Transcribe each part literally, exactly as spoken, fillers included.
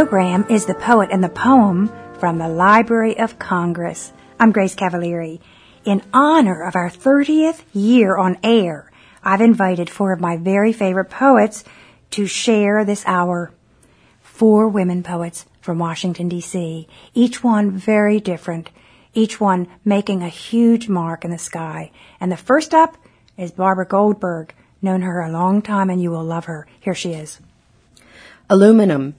program is The Poet and the Poem from the Library of Congress. I'm Grace Cavalieri. In honor of our thirtieth year on air, I've invited four of my very favorite poets to share this hour. Four women poets from Washington, D C, each one very different, each one making a huge mark in the sky. And the first up is Barbara Goldberg. Known her a long time and you will love her. Here she is. Aluminum.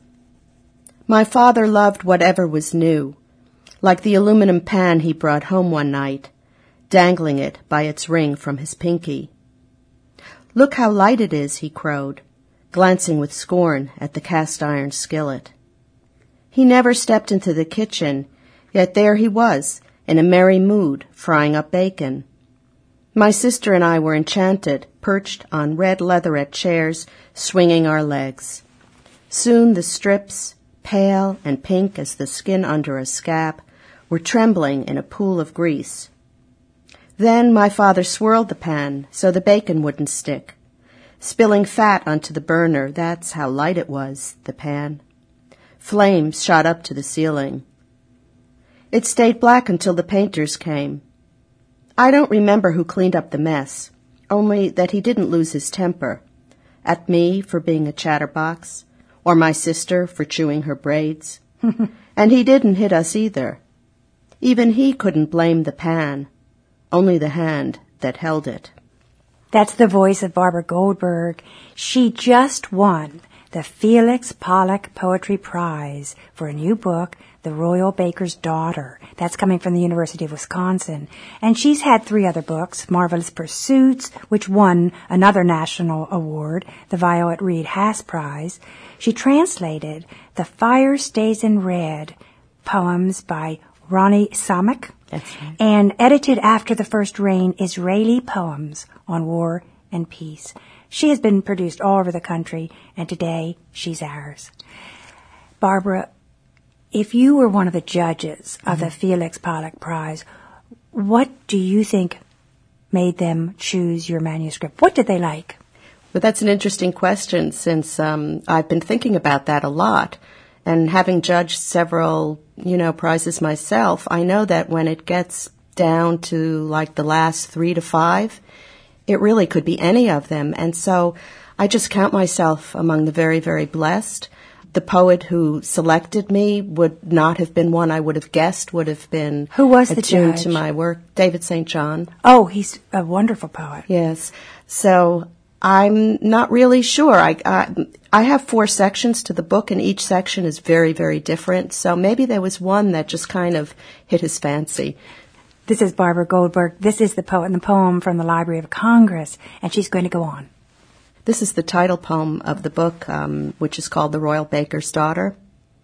My father loved whatever was new, like the aluminum pan he brought home one night, dangling it by its ring from his pinky. Look how light it is, he crowed, glancing with scorn at the cast-iron skillet. He never stepped into the kitchen, yet there he was, in a merry mood, frying up bacon. My sister and I were enchanted, perched on red leatherette chairs, swinging our legs. Soon the strips, pale and pink as the skin under a scab, were trembling in a pool of grease. Then my father swirled the pan so the bacon wouldn't stick, spilling fat onto the burner. That's how light it was, the pan. Flames shot up to the ceiling. It stayed black until the painters came. I don't remember who cleaned up the mess, only that he didn't lose his temper. At me for being a chatterbox, or my sister for chewing her braids. And he didn't hit us either. Even he couldn't blame the pan, only the hand that held it. That's the voice of Barbara Goldberg. She just won the Felix Pollock Poetry Prize for a new book, The Royal Baker's Daughter. That's coming from the University of Wisconsin. And she's had three other books, Marvelous Pursuits, which won another national award, the Violet Reed Haas Prize. She translated The Fire Stays in Red, poems by Ronnie Samek, That's right. and edited after the first rain, Israeli poems on war and peace. She has been produced all over the country, and today she's ours. Barbara, if you were one of the judges of mm-hmm. the Felix Pollock Prize, what do you think made them choose your manuscript? What did they like? Well, that's an interesting question, since um, I've been thinking about that a lot. And having judged several, you know, prizes myself, I know that when it gets down to like the last three to five, it really could be any of them. And so I just count myself among the very, very blessed. The poet who selected me would not have been one I would have guessed would have been Who was the attuned judge? to my work. David Saint John. Oh, he's a wonderful poet. Yes. So I'm not really sure. I, I I have four sections to the book, and each section is very, very different. So maybe there was one that just kind of hit his fancy. This is Barbara Goldberg. This is the poet and the poem from the Library of Congress, and she's going to go on. This is the title poem of the book, um, which is called The Royal Baker's Daughter.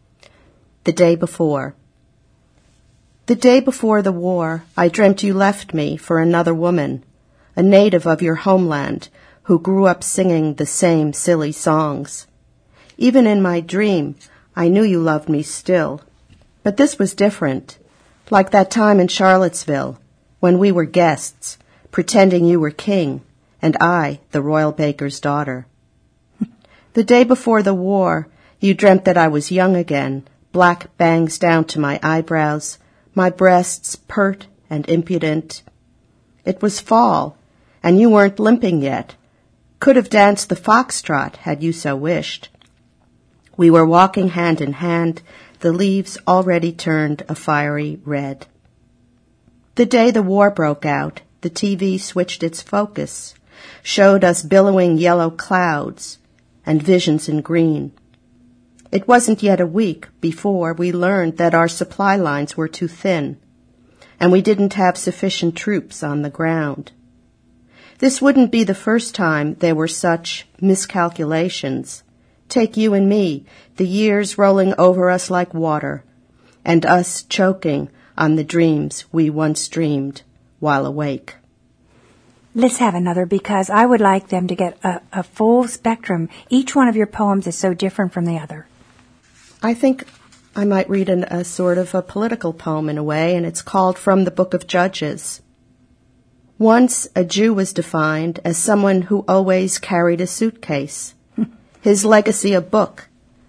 The Day Before. The day before the war, I dreamt you left me for another woman, a native of your homeland, who grew up singing the same silly songs. Even in my dream, I knew you loved me still. But this was different, like that time in Charlottesville, when we were guests, pretending you were king, and I, the royal baker's daughter. The day before the war, you dreamt that I was young again, black bangs down to my eyebrows, my breasts pert and impudent. It was fall, and you weren't limping yet. Could have danced the foxtrot had you so wished. We were walking hand in hand, the leaves already turned a fiery red. The day the war broke out, the T V switched its focus, showed us billowing yellow clouds and visions in green. It wasn't yet a week before we learned that our supply lines were too thin, and we didn't have sufficient troops on the ground. This wouldn't be the first time there were such miscalculations. Take you and me, the years rolling over us like water, and us choking on the dreams we once dreamed while awake. Let's have another, because I would like them to get a, a full spectrum. Each one of your poems is so different from the other. I think I might read an, a sort of a political poem in a way, and it's called From the Book of Judges. Once a Jew was defined as someone who always carried a suitcase, his legacy a book,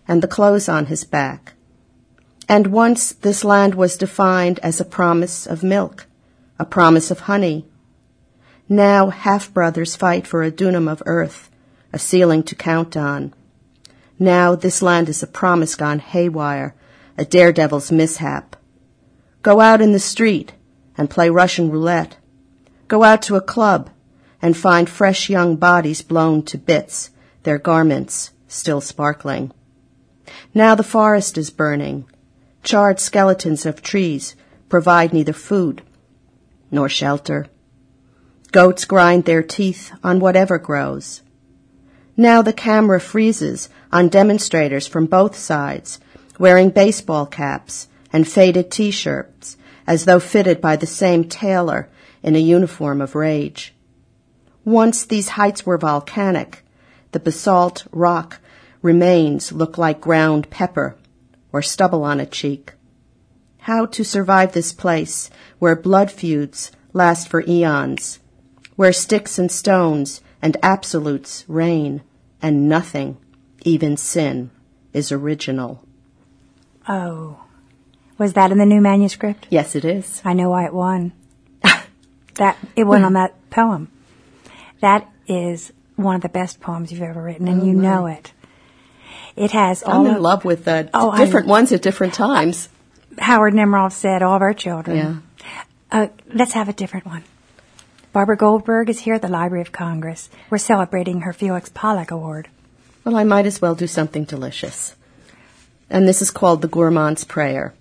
and the clothes on his back. And once this land was defined as a promise of milk, a promise of honey. Now half-brothers fight for a dunam of earth, a ceiling to count on. Now this land is a promise gone haywire, a daredevil's mishap. Go out in the street and play Russian roulette. Go out to a club and find fresh young bodies blown to bits, their garments still sparkling. Now the forest is burning. Charred skeletons of trees provide neither food nor shelter. Goats grind their teeth on whatever grows. Now the camera freezes on demonstrators from both sides, wearing baseball caps and faded T-shirts, as though fitted by the same tailor in a uniform of rage. Once these heights were volcanic. The basalt rock remains look like ground pepper or stubble on a cheek. How to survive this place where blood feuds last for eons, where sticks and stones and absolutes reign, and nothing, even sin, is original. Oh. Was that in the new manuscript? Yes, it is. I know why it won. that It won on that poem. That is one of the best poems you've ever written, and oh, you right. know it. It has all I'm in of, love with uh, oh, different I, ones at different times. Howard Nemerov said, all of our children. Yeah. Uh, let's have a different one. Barbara Goldberg is here at the Library of Congress. We're celebrating her Felix Pollock Award. Well, I might as well do something delicious. And this is called The Gourmand's Prayer.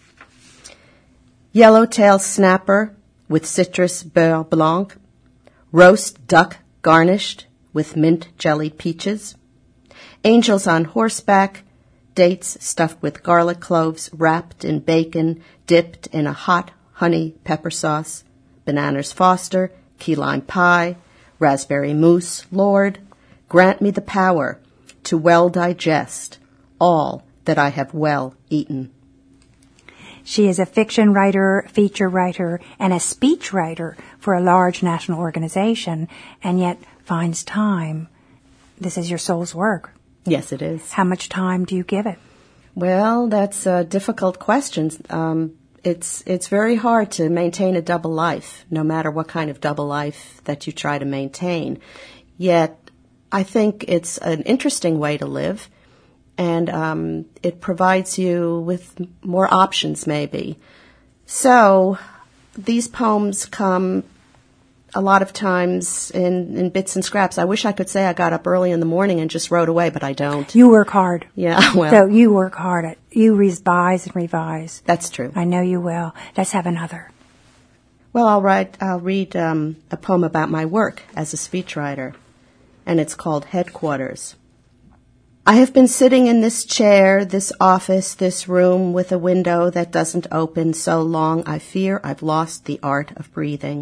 Yellowtail snapper with citrus beurre blanc, roast duck garnished with mint-jellied peaches, angels on horseback, dates stuffed with garlic cloves wrapped in bacon, dipped in a hot honey pepper sauce, bananas Foster, key lime pie, raspberry mousse. Lord, grant me the power to well digest all that I have well eaten. She is a fiction writer, feature writer, and a speech writer for a large national organization, and yet finds time. This is your soul's work. Yes, it is. How much time do you give it? Well, that's a difficult question. Um, it's it's very hard to maintain a double life, no matter what kind of double life that you try to maintain. Yet, I think it's an interesting way to live, and um, it provides you with more options, maybe. So, these poems come a lot of times in, in bits and scraps. I wish I could say I got up early in the morning and just wrote away, but I don't. You work hard. Yeah, well. So you work hard at, you revise and revise. That's true. I know you will. Let's have another. Well, I'll write, I'll read um, a poem about my work as a speechwriter, and it's called Headquarters. I have been sitting in this chair, this office, this room with a window that doesn't open so long I fear I've lost the art of breathing.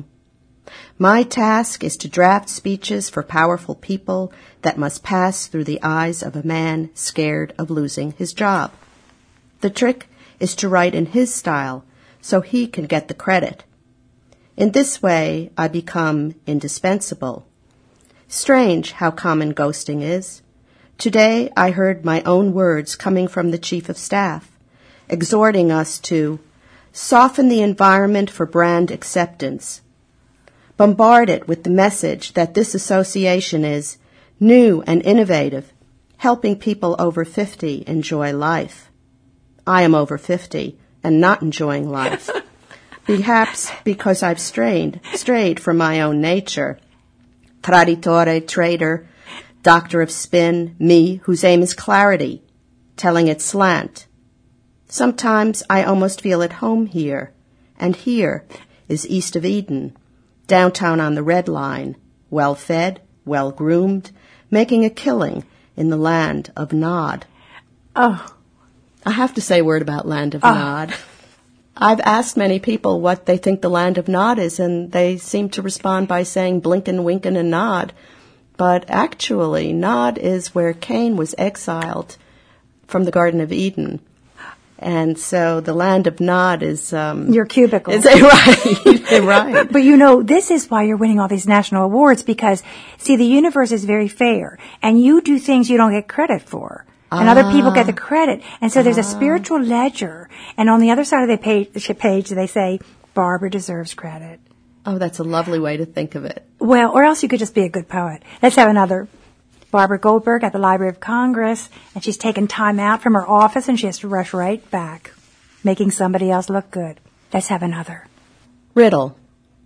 My task is to draft speeches for powerful people that must pass through the eyes of a man scared of losing his job. The trick is to write in his style so he can get the credit. In this way, I become indispensable. Strange how common ghosting is. Today, I heard my own words coming from the Chief of Staff, exhorting us to soften the environment for brand acceptance. Bombard it with the message that this association is new and innovative, helping people over fifty enjoy life. I am over fifty and not enjoying life. Perhaps because I've strayed, strayed from my own nature. Traditore, traitor, doctor of spin, me, whose aim is clarity, telling it slant. Sometimes I almost feel at home here, and here is east of Eden, downtown on the Red Line, well-fed, well-groomed, making a killing in the land of Nod. Oh. I have to say a word about land of oh. Nod. I've asked many people what they think the land of Nod is, and they seem to respond by saying blinkin', winkin', and nod. But actually, Nod is where Cain was exiled from the Garden of Eden. And so the land of Nod is... Um, Your cubicle. Is right, right. But you know, this is why you're winning all these national awards, because, see, the universe is very fair, and you do things you don't get credit for. and ah. other people get the credit. And so there's ah. a spiritual ledger, and on the other side of the page, page they say, Barbara deserves credit. Oh, that's a lovely way to think of it. Well, or else you could just be a good poet. Let's have another. Barbara Goldberg at the Library of Congress, and she's taken time out from her office, and she has to rush right back, making somebody else look good. Let's have another. Riddle.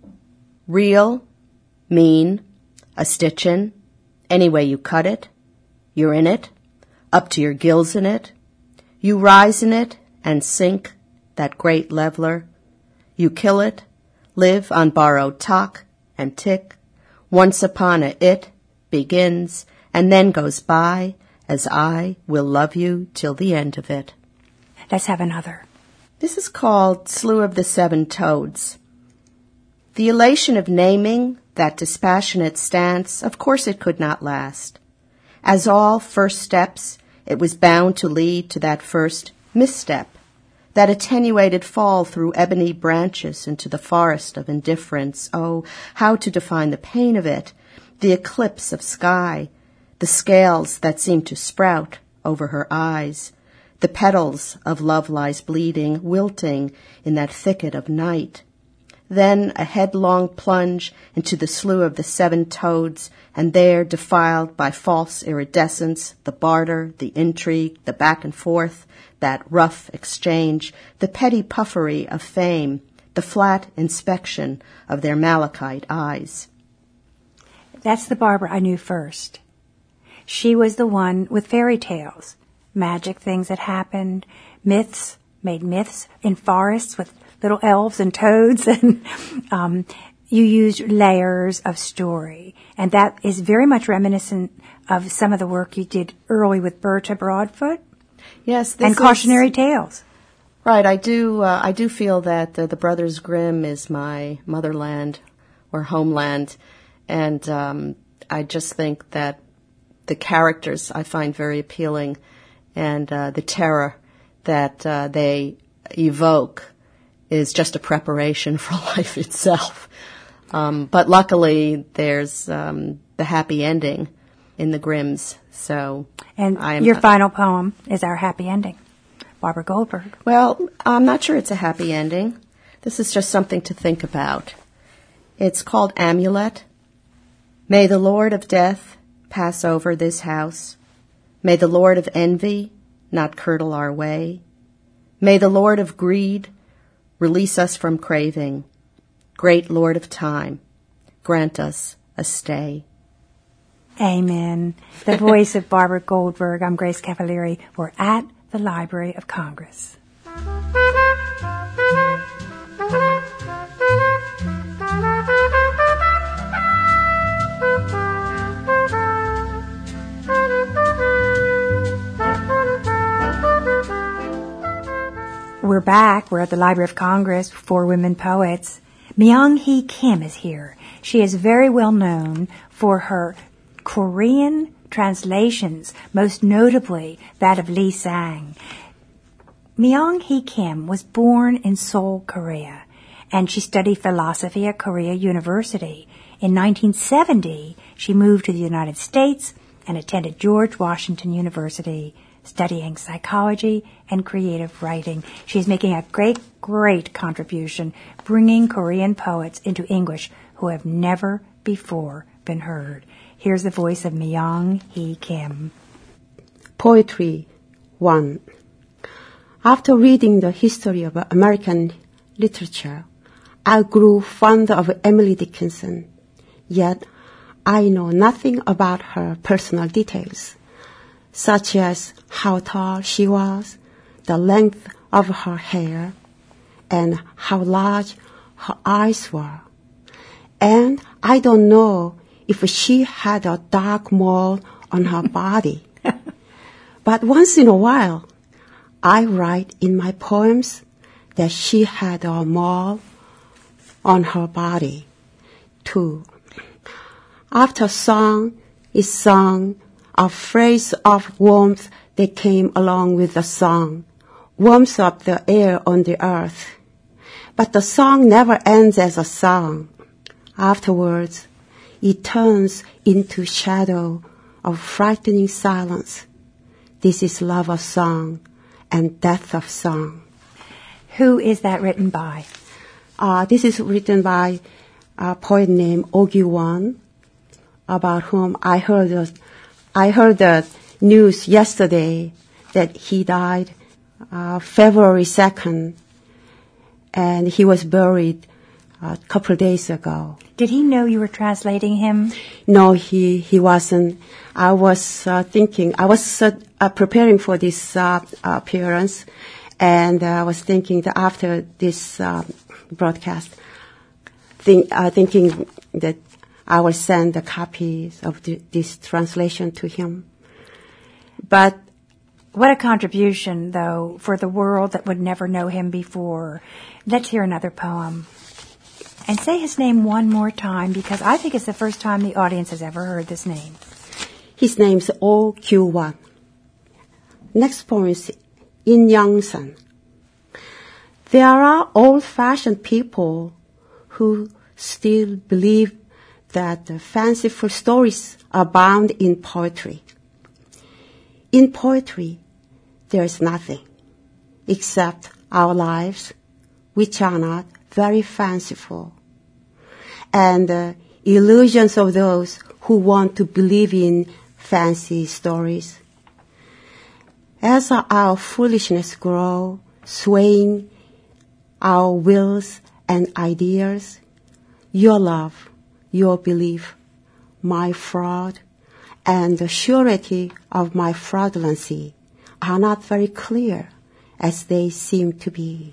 Real, mean, a stitchin', any way you cut it, you're in it, up to your gills in it, you rise in it and sink, that great leveler, you kill it, live on borrowed talk and tick, once upon a it begins, and then goes by, as I will love you till the end of it. Let's have another. This is called Slew of the Seven Toads. The elation of naming that dispassionate stance, of course it could not last. As all first steps, it was bound to lead to that first misstep, that attenuated fall through ebony branches into the forest of indifference. Oh, how to define the pain of it, the eclipse of sky, the scales that seem to sprout over her eyes, the petals of love lies bleeding, wilting in that thicket of night. Then a headlong plunge into the slough of the seven toads, and there, defiled by false iridescence, the barter, the intrigue, the back and forth, that rough exchange, the petty puffery of fame, the flat inspection of their malachite eyes. That's the Barbara I knew first. She was the one with fairy tales, magic things that happened, myths, made myths in forests with little elves and toads, and um, you used layers of story. And that is very much reminiscent of some of the work you did early with Berta Broadfoot. Yes, this and cautionary is, tales. Right, I do. Uh, I do feel that uh, the Brothers Grimm is my motherland or homeland, and um, I just think that the characters I find very appealing, and uh, the terror that uh, they evoke is just a preparation for life itself. Um, but luckily, there's um, the happy ending in the Grimms. So, and I'm, your final poem is our happy ending, Barbara Goldberg. Well, I'm not sure it's a happy ending. This is just something to think about. It's called Amulet. May the Lord of Death pass over this house. May the Lord of Envy not curdle our way. May the Lord of Greed release us from craving. Great Lord of Time, grant us a stay. Amen. The voice of Barbara Goldberg. I'm Grace Cavalieri. We're at the Library of Congress. We're back. We're at the Library of Congress, four women poets. Myung-Hee Kim is here. She is very well known for her Korean translations, most notably that of Lee Sang. Myung-Hee Kim was born in Seoul, Korea, and she studied philosophy at Korea University. In nineteen seventy, she moved to the United States and attended George Washington University, studying psychology and creative writing. She's making a great, great contribution, bringing Korean poets into English who have never before been heard. Here's the voice of Myung-Hee Kim. Poetry one. After reading the history of American literature, I grew fond of Emily Dickinson. Yet, I know nothing about her personal details, such as how tall she was, the length of her hair, and how large her eyes were. And I don't know if she had a dark mole on her body. But once in a while, I write in my poems that she had a mole on her body, too. After a song is sung, a phrase of warmth that came along with the song warms up the air on the earth. But the song never ends as a song. Afterwards, it turns into shadow of frightening silence, This is love of song and death of song. Who is that written by? Uh, this is written by a poet named Oh Kyu-won, about whom I heard the, I heard the news yesterday that he died uh, February second, and he was buried a couple of days ago. Did he know you were translating him? No, he, he wasn't. I was uh, thinking, I was uh, uh, preparing for this uh, appearance, and uh, I was thinking that after this uh, broadcast, think, uh, thinking that I will send the copies of the, this translation to him. But what a contribution, though, for the world that would never know him before. Let's hear another poem. And say his name one more time, because I think it's the first time the audience has ever heard this name. His name's Oh Kyu-won. Next poem is In Yangsan. There are old-fashioned people who still believe that the fanciful stories abound in poetry. In poetry, there is nothing except our lives, which are not very fanciful, and the illusions of those who want to believe in fancy stories. As our foolishness grows, swaying our wills and ideas, your love, your belief, my fraud, and the surety of my fraudulency are not very clear as they seem to be.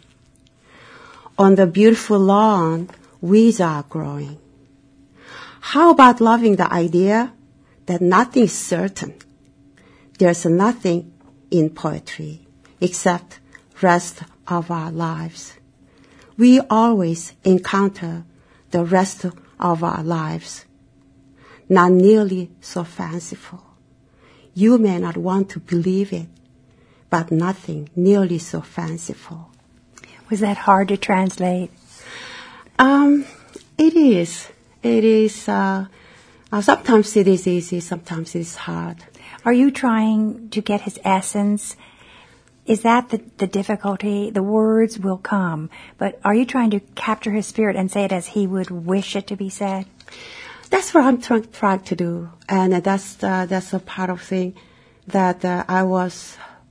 On the beautiful lawn, weeds are growing. How about loving the idea that nothing is certain? There's nothing in poetry except rest of our lives. We always encounter the rest of our lives, not nearly so fanciful. You may not want to believe it, but nothing nearly so fanciful. Was that hard to translate? Um, it is. It is. Uh, uh, sometimes it is easy, sometimes it is hard. Are you trying to get his essence? Is that the, the difficulty? The words will come, but are you trying to capture his spirit and say it as he would wish it to be said? That's what I'm trying try to do, and uh, that's uh, that's a part of thing that uh, I was.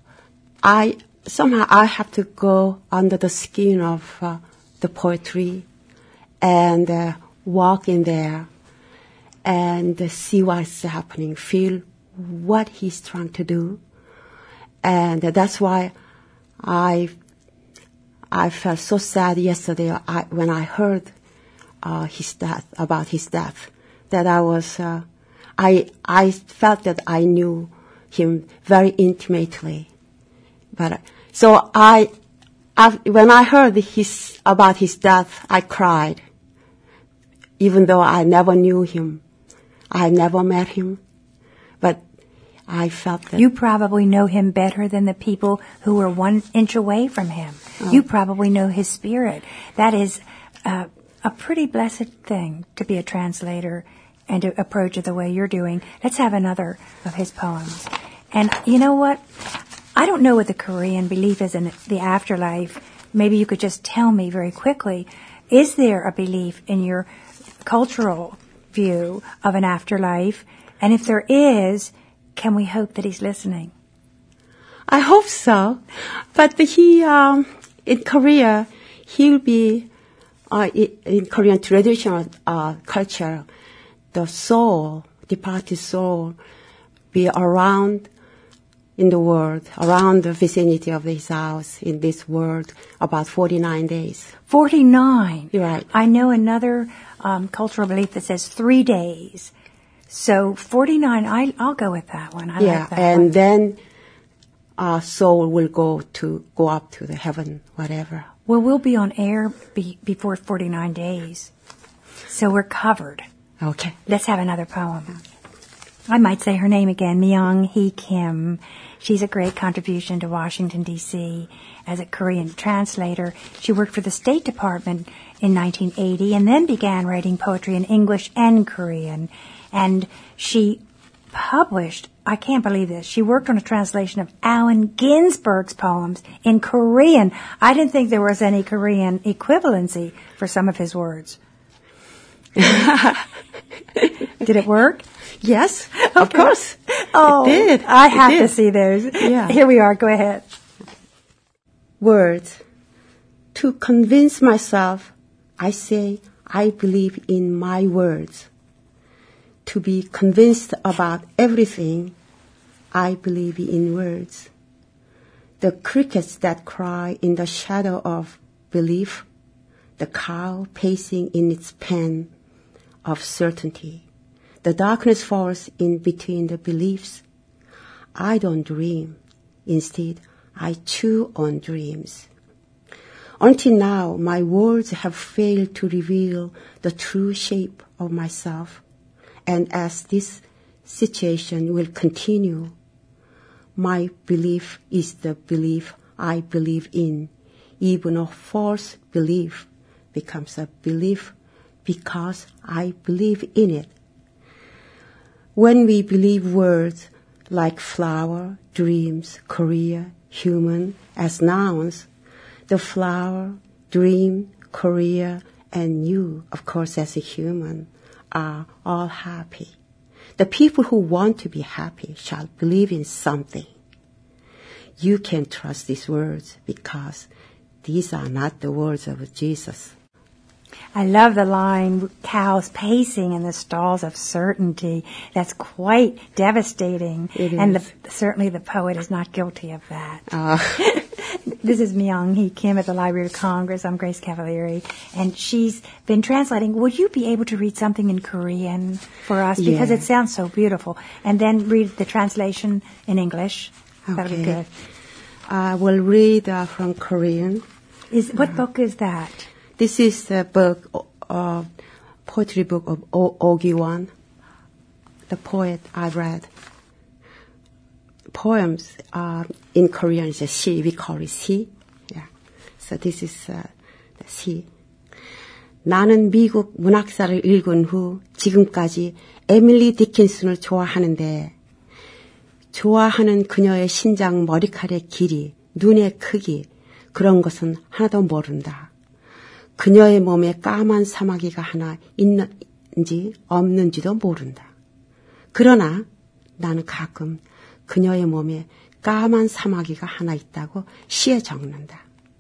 I somehow I have to go under the skin of uh, the poetry, and uh, walk in there, and uh, see what's happening, feel what he's trying to do. And that's why I I felt so sad yesterday I, when I heard uh, his death, about his death, that I was uh, I I felt that I knew him very intimately. But so I, I when I heard his about his death, I cried, even though I never knew him, I never met him, but I felt that. You probably know him better than the people who were one inch away from him. Oh. You probably know his spirit. That is uh, a pretty blessed thing to be a translator and to approach it the way you're doing. Let's have another of his poems. And you know what? I don't know what the Korean belief is in the afterlife. Maybe you could just tell me very quickly. Is there a belief in your cultural view of an afterlife? And if there is, can we hope that he's listening? I hope so. But he, um, in Korea, he'll be, uh, in Korean traditional uh, culture, the soul, departed soul, be around in the world, around the vicinity of his house in this world, about forty-nine days. forty-nine? You're right. I know another um, cultural belief that says three days. So forty-nine, I, I'll go with that one. I yeah, like that and one. then our soul will go to go up to the heaven, whatever. Well, we'll be on air be, before forty-nine days, so we're covered. Okay. Let's have another poem. I might say her name again, Myung-hee Kim. She's a great contribution to Washington, D C as a Korean translator. She worked for the State Department in nineteen eighty and then began writing poetry in English and Korean. And she published, I can't believe this, she worked on a translation of Allen Ginsberg's poems in Korean. I didn't think there was any Korean equivalency for some of his words. Did it work? Yes, Okay. of course. Oh, It did. I It have did. to see those. Yeah. Here we are. Go ahead. Words. To convince myself, I say I believe in my words. To be convinced about everything, I believe in words. The crickets that cry in the shadow of belief, the cow pacing in its pen of certainty. The darkness falls in between the beliefs. I don't dream. Instead, I chew on dreams. Until now, my words have failed to reveal the true shape of myself. And as this situation will continue, my belief is the belief I believe in. Even a false belief becomes a belief because I believe in it. When we believe words like flower, dreams, career, human as nouns, the flower, dream, career, and you, of course, as a human, are all happy. The people who want to be happy shall believe in something. You can trust these words because these are not the words of Jesus. I love the line, cows pacing in the stalls of certainty. That's quite devastating. It and is. the, certainly the poet is not guilty of that. Uh, This is Myung-Hee Kim at the Library of Congress. I'm Grace Cavalieri, and she's been translating. Would you be able to read something in Korean for us? Because Yeah. it sounds so beautiful. And then read the translation in English. That would be Okay. good. I will read uh, from Korean. Is, what book is that? This is the book, uh, poetry book of O- Oh Gi-won, the poet I read. Poems uh, in Korean is a 시. We call it 시. Yeah. So this is uh, the 시. 나는 미국 문학사를 읽은 후 지금까지 에밀리 디킨슨을 좋아하는데 좋아하는 그녀의 신장 머리칼의 길이, 눈의 크기 그런 것은 하나도 모른다. 그녀의 몸에 까만 사마귀가 하나 있는지 없는지도 모른다. 그러나 나는 가끔 그녀의 몸에 까만 사마귀가 하나 있다고 시에 적는다.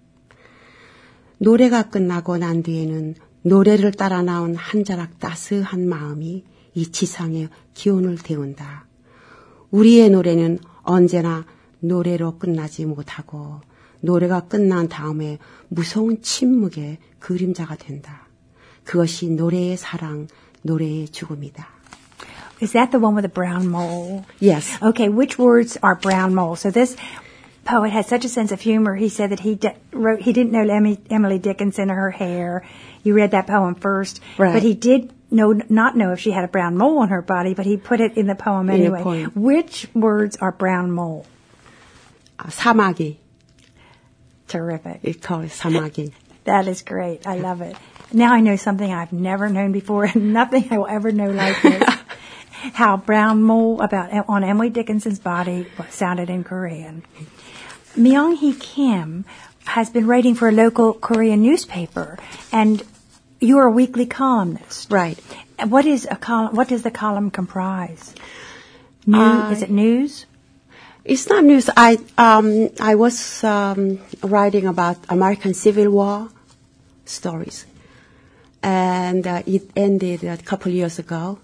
노래가 끝나고 난 뒤에는 노래를 따라 나온 한 자락 따스한 마음이 이 지상에 기운을 데운다. 우리의 노래는 언제나 노래로 끝나지 못하고 노래가 끝난 다음에 무서운 침묵의 그림자가 된다. 그것이 노래의 사랑, 노래의 죽음이다. Is that the one with the brown mole? Yes. Okay, which words are brown mole? So this poet has such a sense of humor. He said that he de- wrote, he didn't know Emily, Emily Dickinson or her hair. You read that poem first. Right. But he did know, not know if she had a brown mole on her body, but he put it in the poem In the anyway. poem. Which words are brown mole? 아, 사마귀. Terrific. It calls 사마귀. That is great. I love it. Now I know something I've never known before and nothing I will ever know like this. How brown mole about on Emily Dickinson's body sounded in Korean. Myung-Hee Kim has been writing for a local Korean newspaper, and you're a weekly columnist. Right. What is a column? What does the column comprise? New, Uh, is it news? It's not news. I um I was um, writing about American Civil War stories, and uh, it ended a couple years ago.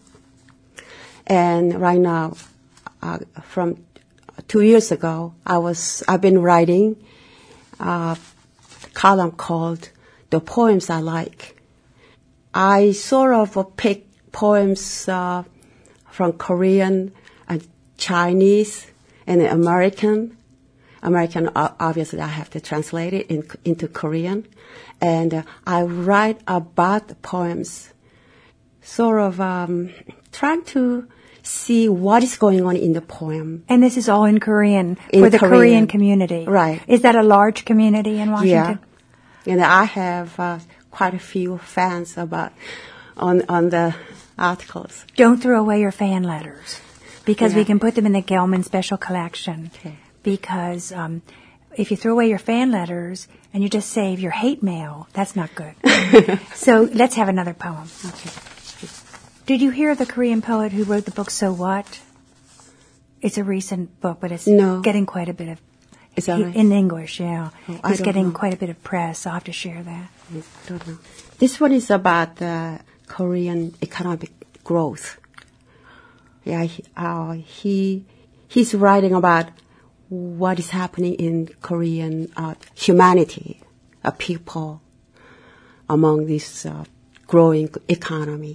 And right now, uh, from two years ago, I was I've been writing a column called "The Poems I Like." I sort of uh, pick poems uh, from Korean and Chinese and American. American, uh, obviously, I have to translate it in, into Korean. And uh, I write about the poems, sort of um, trying to see what is going on in the poem. And this is all in Korean In for the Korean. Korean. community. Right. Is that a large community in Washington? Yeah. And I have uh, quite a few fans about on on the articles. Don't throw away your fan letters. because Yeah. we can put them in the Gelman Special Collection. Okay. Because um, if you throw away your fan letters and you just save your hate mail, that's not good. So let's have another poem. Okay. Did you hear of the Korean poet who wrote the book So What? It's a recent book, but it's No. getting quite a bit of Is that he- right? in English. Yeah, Oh, I he's don't getting know. quite a bit of press. So I'll have to share that. I don't know. This one is about the Korean economic growth. Yeah, he, uh, he he's writing about what is happening in Korean uh, humanity, uh, people among this uh, growing economy.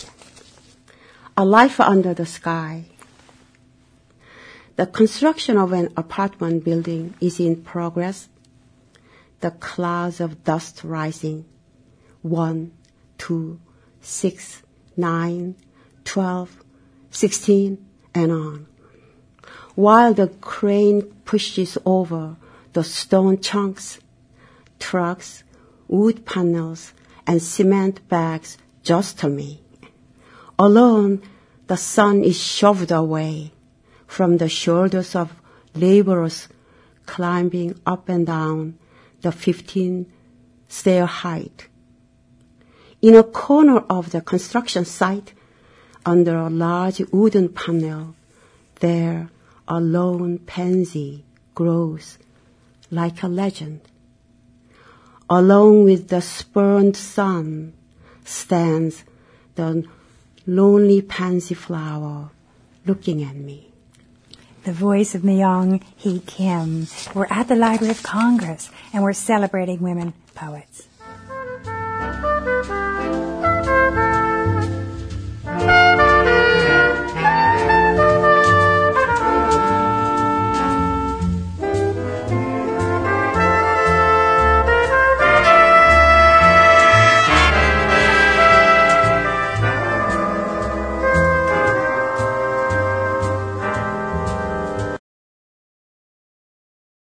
A life under the sky. The construction of an apartment building is in progress. The clouds of dust rising. One, two, six, nine, twelve, sixteen, and on. While the crane pushes over the stone chunks, trucks, wood panels, and cement bags jostle me. Alone, the sun is shoved away from the shoulders of laborers climbing up and down the fifteen stair height. In a corner of the construction site, under a large wooden panel, there a lone pansy grows like a legend. Along with the spurned sun stands the lonely pansy flower looking at me. The voice of Myung Hee Kim. We're at the Library of Congress, and we're celebrating women poets.